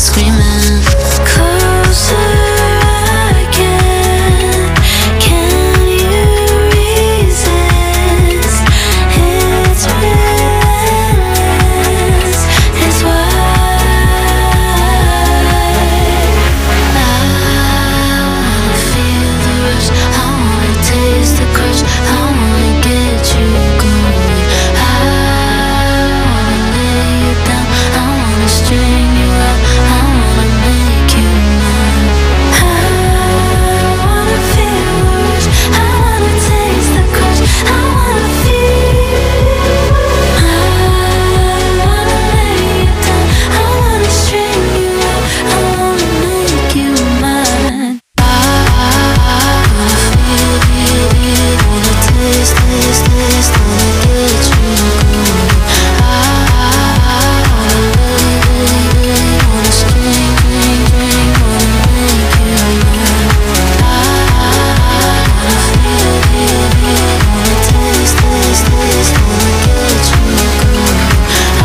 screaming. Closer I get. Can you resist? It's relentless. It's why I wanna feel the rush. I wanna taste the crush. I wanna get you going. I wanna lay you down. I wanna string you out. I wanna make you mine. I wanna feel the rush. I wanna taste the crush. I wanna feel. I wanna lay you down. I wanna string you out. I wanna make you mine. I wanna feel it. Wanna taste, wanna get you going. I wanna string, wanna make you mine. I wanna feel it. Wanna taste, wanna get you going. I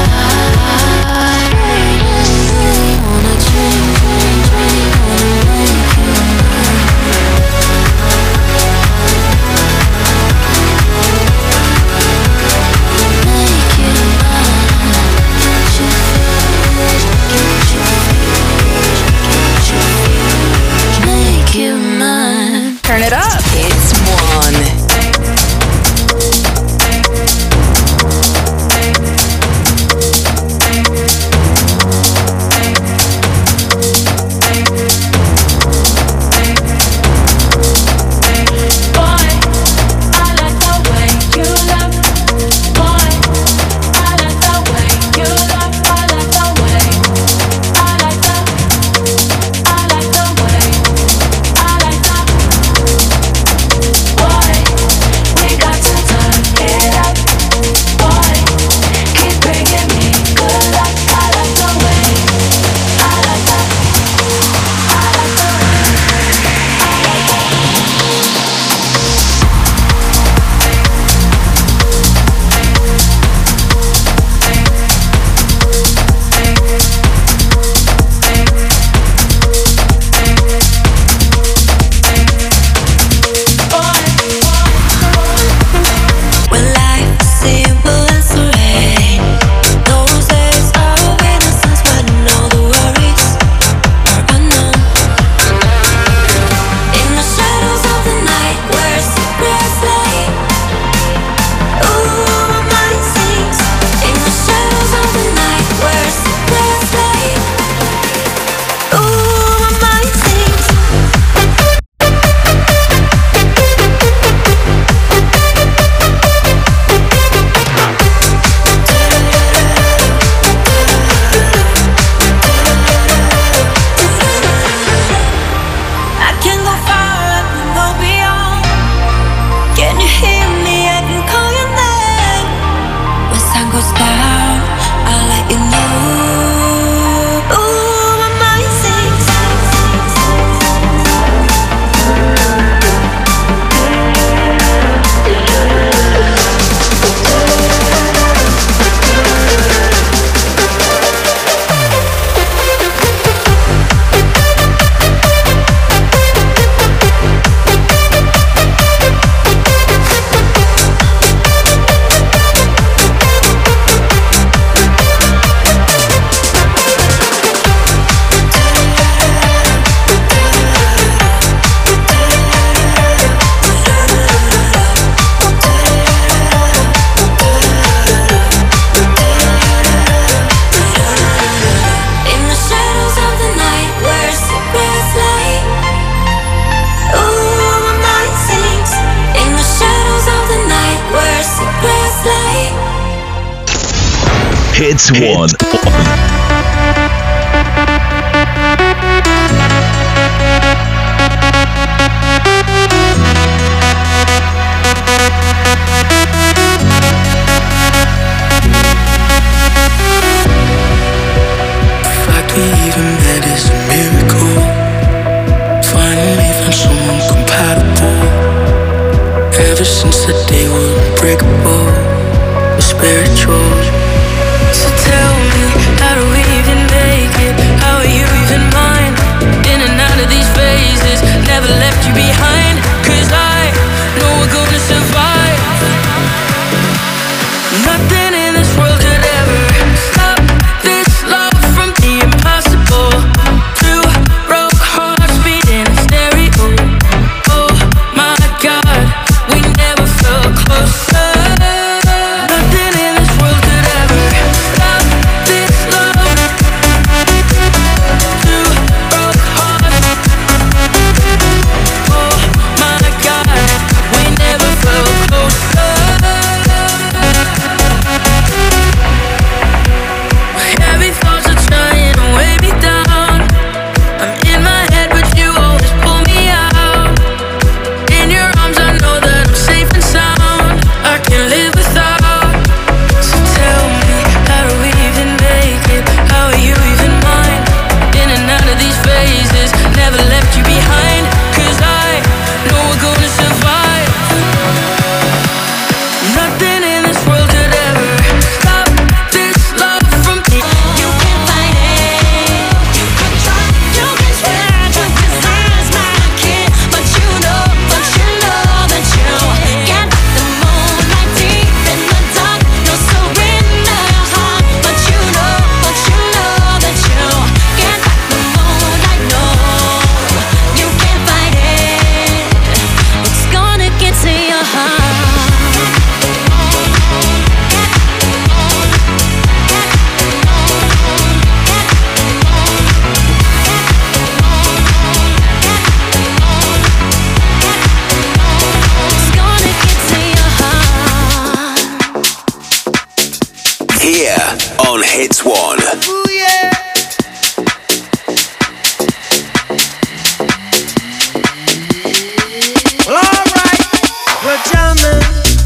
wanna drink, wanna make you mine. Make you mine. Get you feel, make you mine. Turn it up. It's one. Hits one. Ever since the day we're unbreakable, we're spiritual. So tell me, how do we even make it? How Ooh, yeah. Well, all right, we're jamming.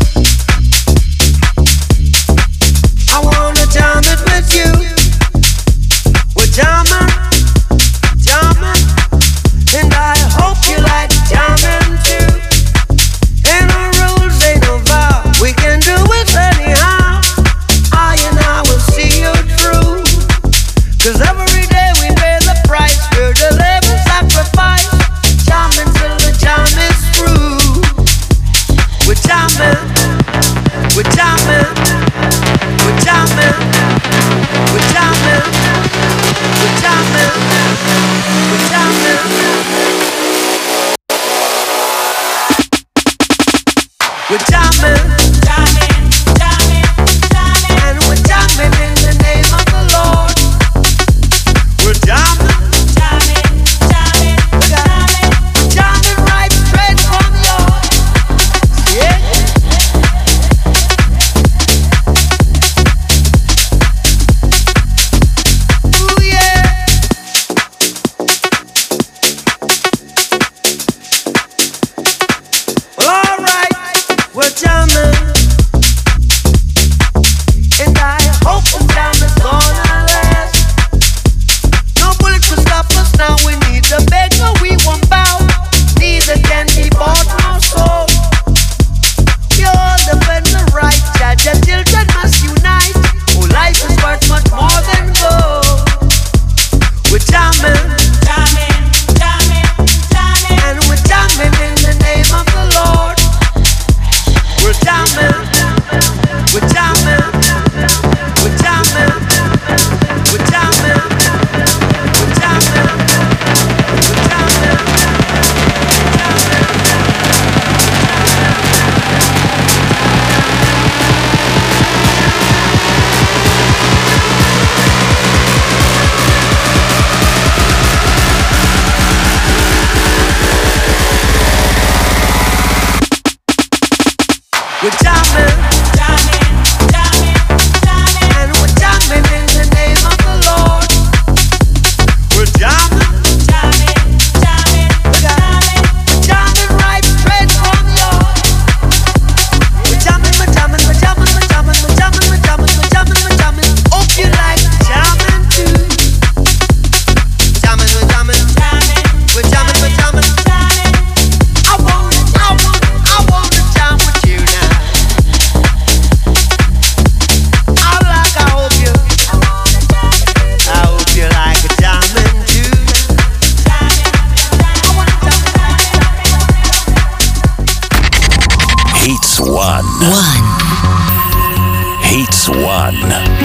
I wanna jam it with you. We're jamming, jamming, and I hope you like jamming too. Ain't no rules, ain't no vow. We can do it anyhow. I and I will see you through. 'Cause every day we pay the price. We're the living sacrifice. Jamming till the jam is through. We're jamming, we're jamming, we're jamming, we're jamming, we're jamming, we're jamming. We're jamming, jamming, jamming, jamming, and we're jamming in the name of the Lord. We're jamming, jamming, jamming, jamming, we're jamming right straight from your yeah. Ooh yeah. Well, all right, we're jamming, and I hope the jam is gonna last. No bullets to stop us now. We need the beggar, we won't bow. Neither can be bought nor sold. We all defend the right. Judge and children must unite. Oh, life is worth much more than gold. We're jamming, jamming, jamming, jamming, and we're jamming in the name of the Lord. We're jamming, we're jamming, we're jamming, we're jamming, we're jamming, we're jamming. We're jamming, jamming, jamming, jamming, and we're jamming in the name of the Lord. We're jamming, jamming, jamming, jamming, we're jamming right straight from your. We're jamming, we're jamming, we're jamming, we're jamming, we're jamming, we're jamming, we're jamming, we're jamming. Hope you like jamming too. Jamming, we're jamming, jamming, we're jamming, we're jamming, jamming. I wanna jam with you now. I hope you like a jamming too. Heats one. Heats one.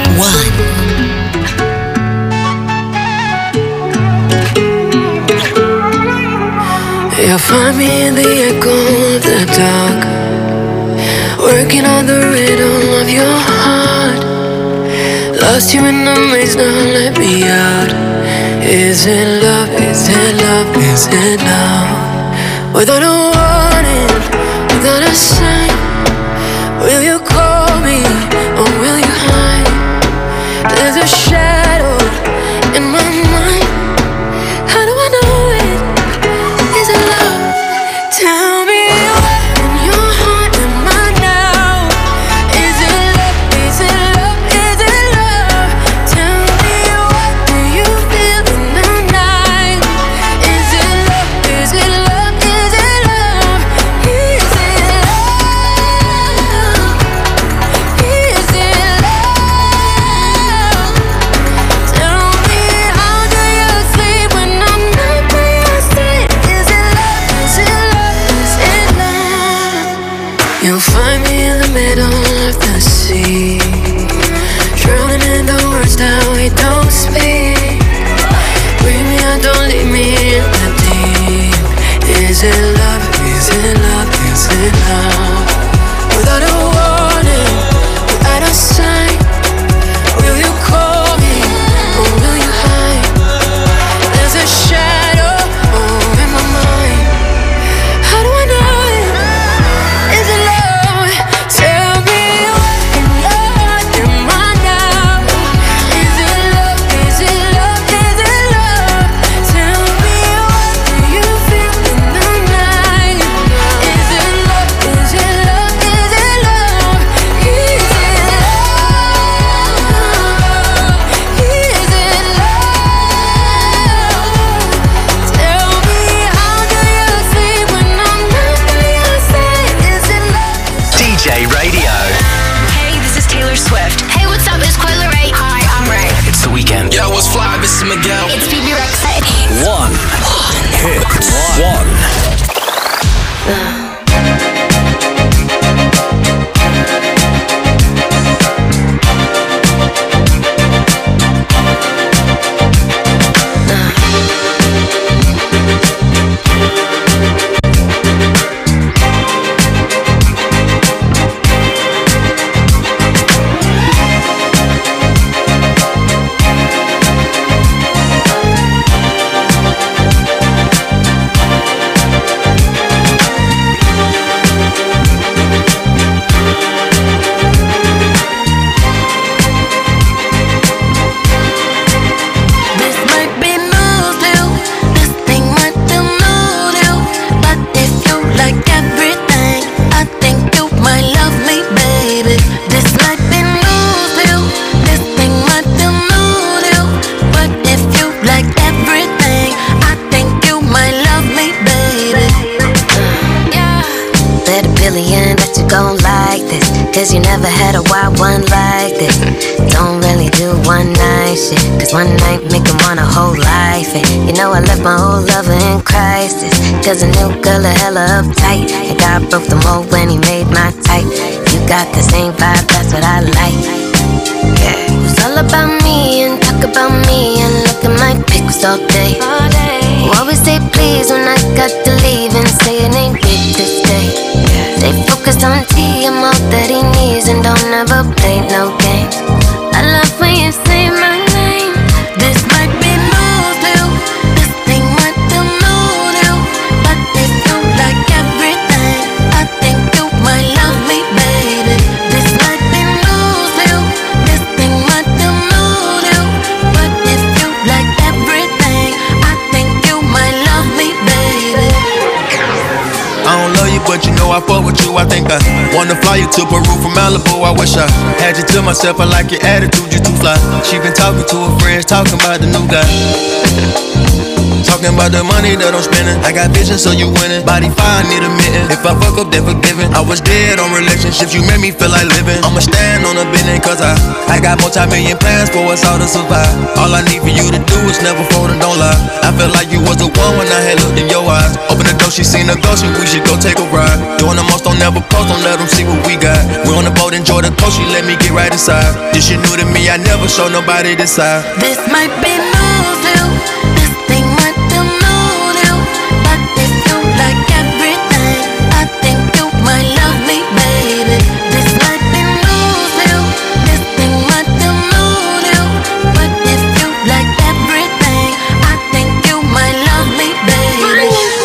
You'll find me in the echo of the dark, working on the rhythm of your heart. Lost you in the maze, now let me out. Is it love? Is it love? Is it love? Without a warning, without a sign, will you call me or will you hide? There's a shadow in my mind. How do I know it? Is it love? Tell me what in your heart am I now? Is it love? Is it love? Is it love? Tell me what do you feel in the night? Is it love? Is it love? Is it love? Is it love? Is it love? Tell me how What's fly, this is Miguel. It's Phoebe Roxette. One. Hits one. Cause you never had a wild one like this. Don't really do one night shit, cause one night make him want a whole life. And you know I left my old lover in crisis, cause a new girl a hella uptight. And God broke the mold when he made my type. You got the same vibe, that's what I like. Yeah, it's all about me and talk about me and look at my pics all day. Who always say please when I got to leave and say it ain't big to stay. Stay focused on T, I'm all that he needs and don't ever play no games. I love when you say my name. This might be news to you, this thing might be new to you, but if you like everything, I think you might love me, baby. This might be news to you, this thing might be new to you, but if you like everything, I think you might love me, baby. I don't love you, but you know I fuck with you. I think I wanna fly you to Peru from Malibu. I wish I had you to myself. I like your attitude, you too fly. She been talking to her friends, talking about the new guy. Talking about the money that I'm spending. I got vision, so you winning. Body fine, need a mitten. If I fuck up, then forgiven. I was dead on relationships, you made me feel like living. I'ma stand on a business, cause I got multi-million plans for us all to survive. All I need for you to do is never fold and don't lie. I felt like you was the one when I had looked in your eyes. Open the door, she seen a ghost, and we should go take a ride. Doing the most, don't never post, don't let them see what we got. We on the boat, enjoy the coast, she let me get right inside. This shit new to me, I never show nobody this side. This might be news to you, this thing might be new to you, but if you like everything, I think you might love me, baby. This might be news to you, this thing might be new to you, but if you like everything, I think you might love me, baby.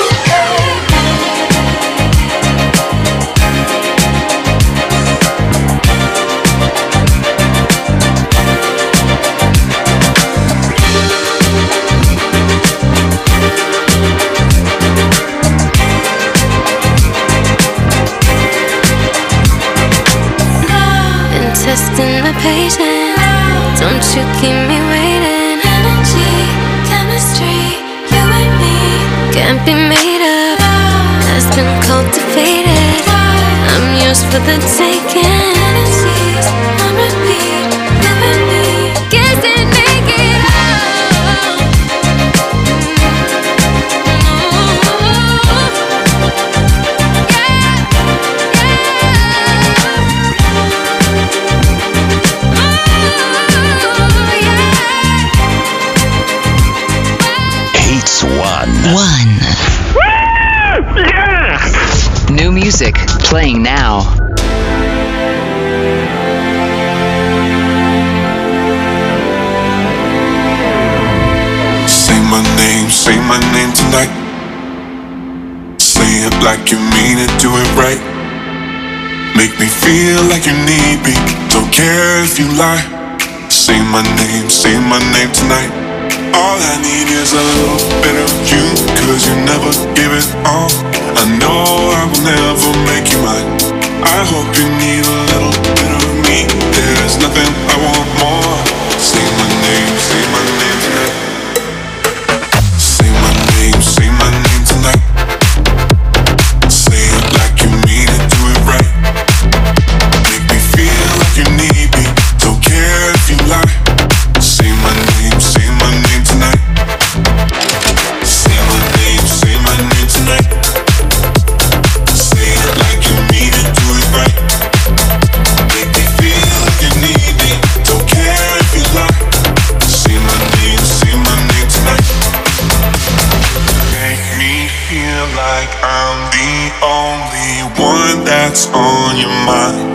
Testing my patience, don't you keep me waiting. Energy, chemistry, you and me can't be made up, has been cultivated. I'm yours for the taking. Fantasies on repeat, living me, kiss and make it up. Hits one. New music playing now. Say my name tonight. Say it like you mean it, do it right. Make me feel like you need me, don't care if you lie. Say my name tonight. All I need is a little bit of you, cause you never give it all. I know I will never make you mine. I hope you need a little bit of me. There's nothing I want more. Say my name tonight. Say my name tonight. Say it like you mean it, do it right. Make me feel like you need me, don't care if you lie. Say my name what's on your mind.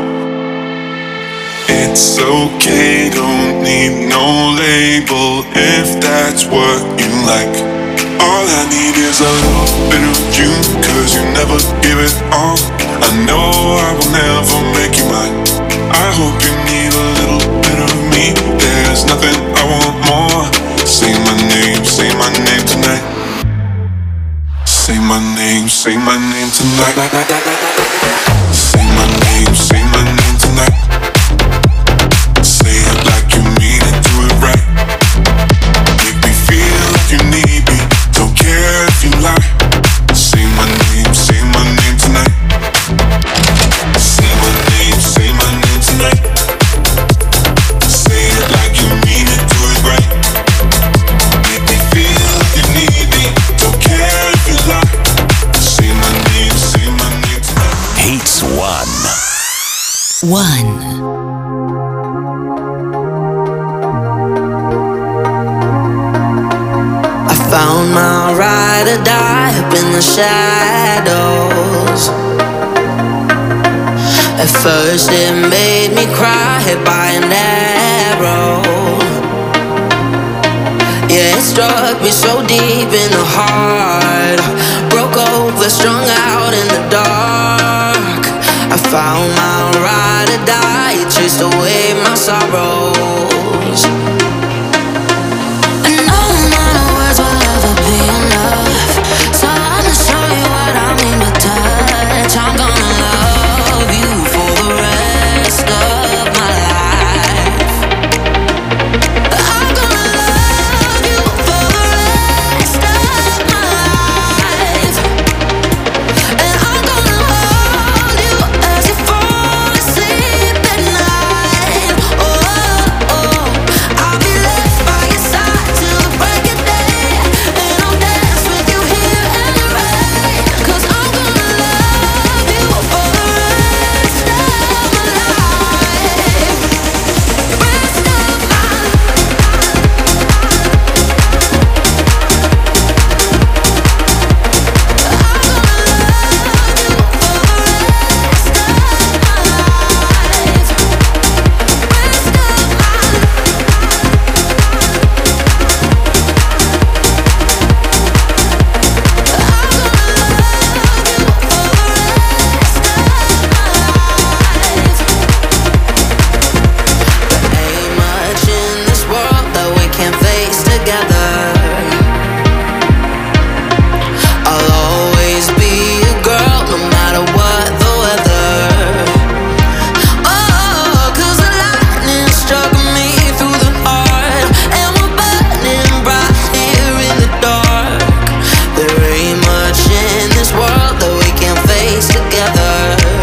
It's okay, don't need no label if that's what you like. All I need is a little bit of you, cause you never give it all. I know I will never make you mine. I hope you need a little bit of me. There's nothing I want more. Say my name tonight. Say my name tonight. Say my name tonight. Say it like you mean it, do it right. Make me feel like you need me. Don't care if you lie. Say my name tonight. Say my name tonight. Say it like you mean it, do it right. Make me feel like you need me. Don't care if you lie. Say my name tonight. Hits One. I found my ride or die up in the shadows. At first it made me cry, hit by an arrow. Yeah, it struck me so deep in the heart. Broke over, strung out in the dark. I found my ride or die, it chased away my sorrows. And no amount of words will ever be enough. So I'ma show you what I mean by touch. I'm gonna love you for the rest of my life. I'm gonna love you for the rest of my life. And I'm gonna hold you as you fall asleep at night. Oh, oh, I'll be left by your side till the break of day. And I'll dance with you here in the rain. 'Cause I'm gonna love you for the rest of my life. Rest of my ain't much in this world that we can't face together. I'll always be a girl, no matter what the weather. Oh, 'cause the lightning struck me through the heart, and we're burning bright here in the dark. There ain't much in this world that we can't face together.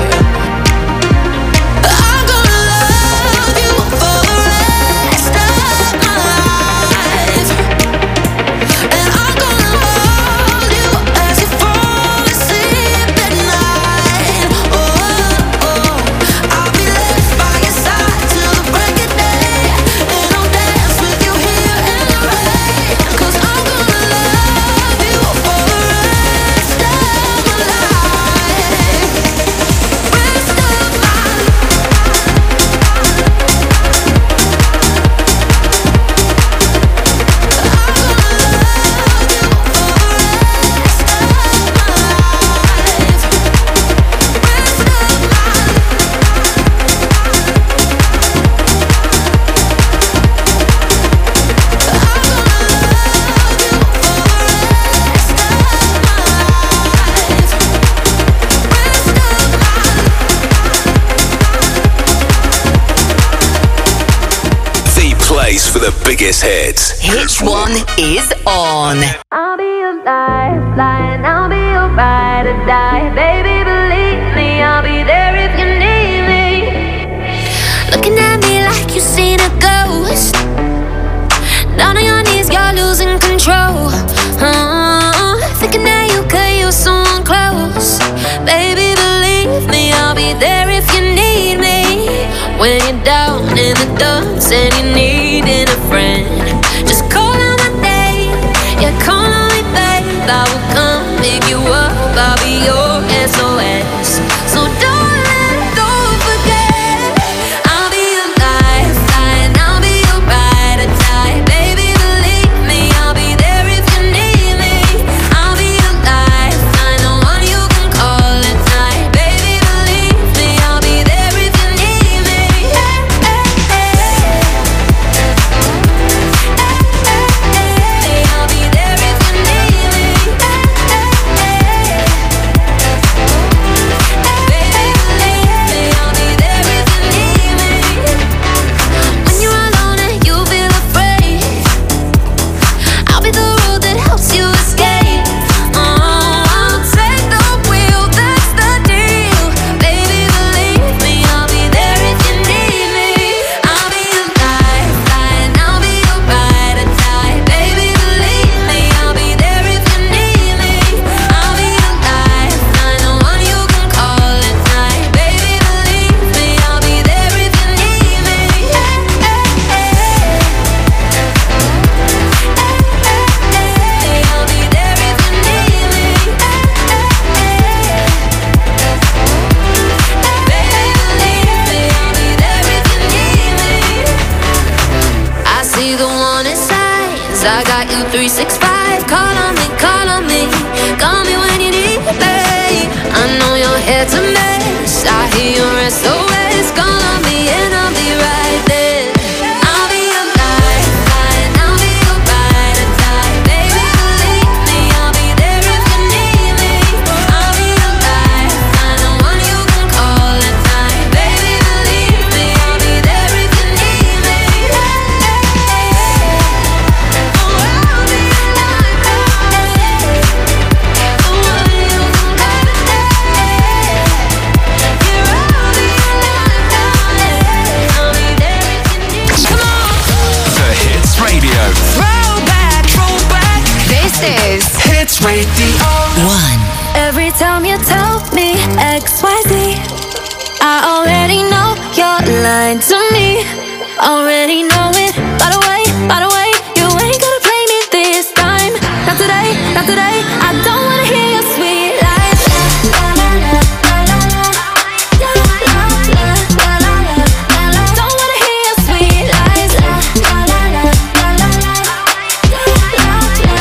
I'm gonna love you for the rest of my life. And I'm gonna hold you as you fall asleep at night. Oh, oh, I'll be left by your side till the break of day. And I'll dance with you here in the rain. 'Cause I'm gonna love you for the rest of my life. Rest of my The place for the biggest hits. Hits One is on. I'll be your lifeline, I'll be your ride or die. Baby, believe me, I'll be there if you need me. Looking at me like you've seen a ghost. Down on your knees, you're losing control. Thinking that you could use someone close. Baby, believe me, I'll be there if you need me. When you're down in the dumps and you're needing a friend, just call on my name. Yeah, call on me, babe. I will come pick you up. I'll be your I got you 365. Call on me, call me when you need me. I know you're here to mess. I hear your SOS. Call on me and I'll be right there. I'll be your lifeline, I'll be your ride or die. Baby, believe me, I'll be there if you need me. I'll be your lifeline, the one you can call at night. Baby, believe me, I'll be there if you need me. Oh, I'll be your lifeline, the one you can call at night. Yeah, I'll be your lifeline, I'll be there if you need me. Come on! The Hits Radio. Throwback. This is Hits Radio. 1. Every time you tell me XYZ, I already know you're lying to me. Already know it, by the way,